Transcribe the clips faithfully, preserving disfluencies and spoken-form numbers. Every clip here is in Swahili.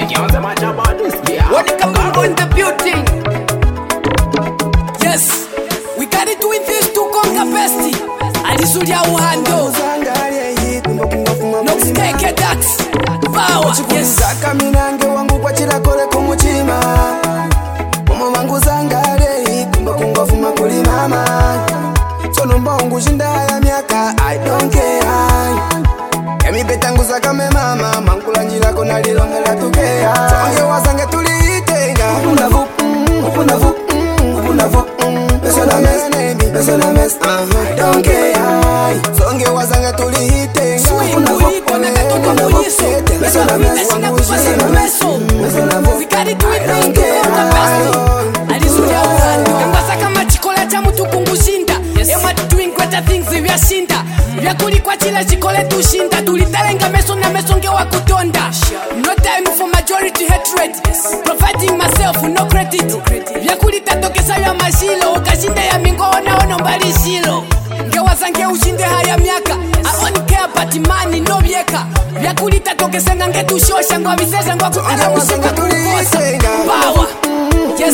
can't say much about this. Yeah. When it comes to in the building. Yes, we got it with this to conquer besti. Alisulia uhando. Nox keke dax. Power. Yes. Zaka minange wangu kwa chila kole kumuchima. Momo wangu zangare kumba kunga fuma kuli mama. Sono mbongu jinda ya miaka I don't care. Kemi betangu zaka me mama mankula njila kona lilongela tukea. Songe wazange tuliitenga. Upuna vup, upuna vup, upuna vup. Beso na mes, beso na mes. I don't care. Songe wazange tuliitenga. Upuna vup, upuna vup. Beso na mes, wangu jina meso. Beso na vup. Zikari tuipe kukonga besti. Alisulia uhando. Kambasa kama chikola cha mutu kungushinda. Ema doing greater things vyashinda. Vyakuli kwa chila chikole tushinda. Tulitalenga meso na meso nge wa kutonda. No time for majority hatred. Providing myself no credit. Vyakuli tatokesa ya mashilo. Ukashinda ya mingo ona ono mbali shilo. Nge wazange ushinde haya miaka. I only care about money no vyeka. Vyakuli tatokesa nge tushosha. Ngwa visesha ngwa kukara musika kukosa. Power. Yes.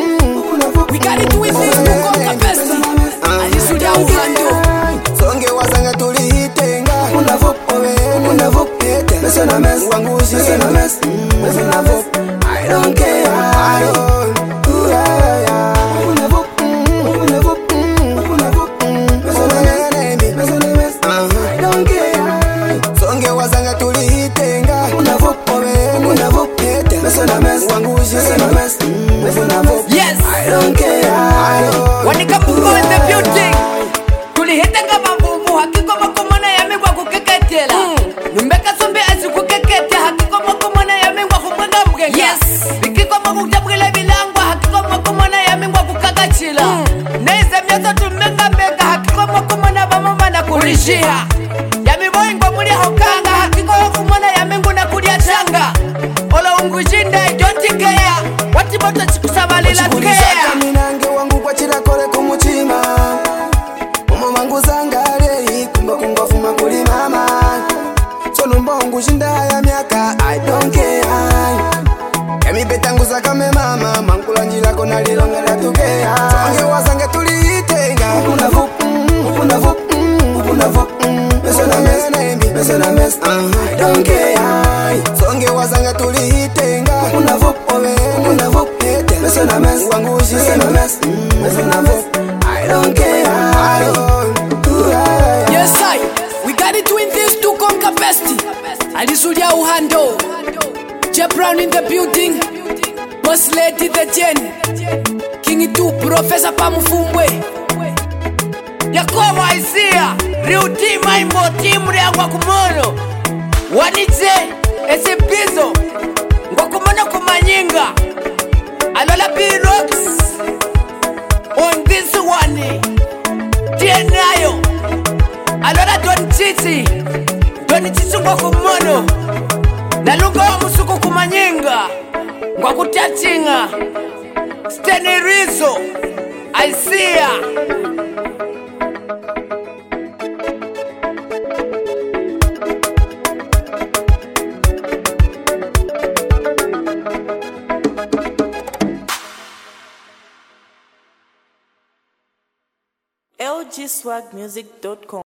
We got it with this kukonga besti. Alisulia uhando. Songe wazanga tulitenga. Una vup, owe, una vup. Beso na mes, wangu jina mes. Beso na vup, I don't care. I don't. Ooh, yeah, yeah. Una vup, una vup, una vup. Beso na mes, beso na mes. I don't care. Songe wazanga tulitenga. Una vup, owe, una vup. Beso na mes, wangu jina mes. Beso na vup. Yes. I don't care. I don't. When it comes to in the building. Tulihita kama mbumu hakiko makomona ya mingwa kukeketela. Numbeka sombe azi kukekete hakiko makomona ya mingwa kumwenga mgenga. Yes. Bikiko makutabwile bilangwa hakiko makomona ya mingwa kukakachila. Naize miazo tumenga mbenga hakiko makomona bamama na kulishia. Ya miboi ngwa muli hokanga hakiko makomona ya mingu na kulia changa. Ola ungujinda don't care. Wati boto chikusabalila care. Minange wangu kwa chila kole kumuchima. Momo wangu zangare kumba kunga fuma kuli mama. Sono mbongu jinda ya miaka I don't care. Kemi betangu zaka me mama mankula njila kona lilongela tukea. Songe wazange tuliitenga. Upuna vup, upuna vup, upuna vup. Beso na mes, beso na mes. I don't care. Songe wazange tuliitenga. Upuna vup, owe, upuna vup. Beso na mes, wangu jina mes. Beso na vup, I don't care. I don't. Ooh, yeah, yeah. Yes, I. We got it doing this to conquer besti. Alisulia uhando. J Brown in the building. Boss lady the Jen. King two Professor Pamufumbwe. Yakobo Isaiah. Real team maimbo team reangwa kumono. Wanitze. Ese pizo. Ngwa kumono kumanyinga. Alola P-Rocks. On this one. Tienayo. Alora Don Titi. Don Titi ngwa kumono. Nalunga wa musuku kumanyinga. Ngwa kutatinga. Steny Rizzo. Isaiah. L G swag music dot com